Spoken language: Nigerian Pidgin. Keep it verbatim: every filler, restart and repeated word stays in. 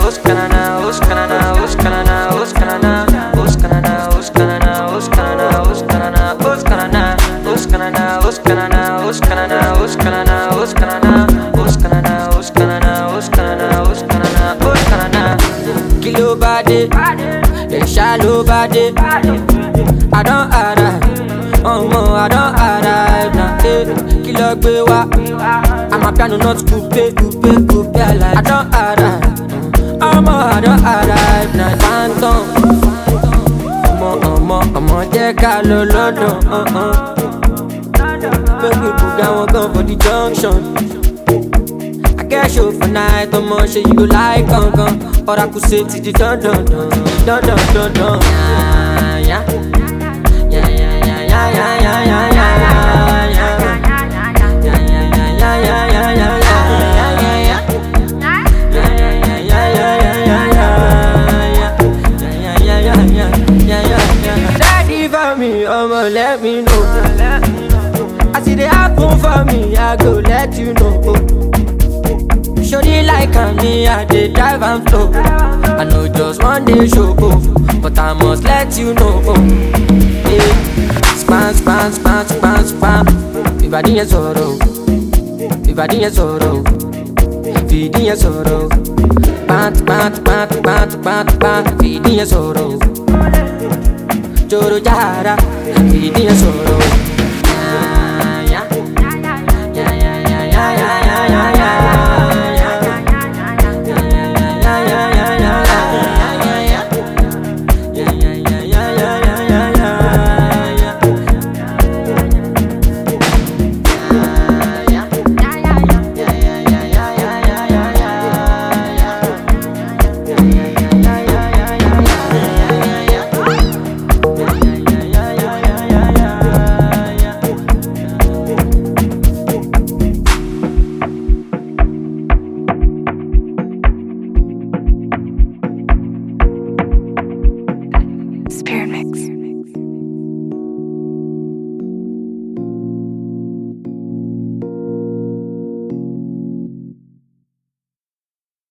Oscanana, Oscanana, Oscanana, Oscanana, Oscanana, Oscanana, Oscanana, Oscanana, Oscanana, Oscanana, Oscanana, Oscanana, Oscanana, Oscanana, Oscanana, Oscanana, Oscanana, Oscanana, Oscanana. Kilo body, the shallow body. I don't arrive, oh no, I don't arrive now. Eh, kilo gbe wa, I'm a piano not coupe, coupe, coupe. I don't arrive, oh no, I don't arrive now. Phantom, omo, omo, omo, jẹ́ ká lọ London, uh uh. Make we put down one gun for the junction. I get show for night, omo, say you go like gun gun, or I could say to the dun dun dun, dun dun dun dun. Yeah, yeah. Daddy for me, I'ma let me know. I see the happen for me, I go let you know. Shorty like me, I dey drive and flow. I know just one day show, but I must let you know. Yeah. Span, span, span, span, span. Ìbàdí yẹn sọ̀rọ̀, ìbàdí yẹn sọ̀rọ̀, fìdí yẹn sọ̀rọ̀. Pant, pant, pant, pant, pant, pant, fìdí yẹn sọ̀rọ̀. Joro jara, fìdí yẹn sọ̀rọ̀. Spirit Mix.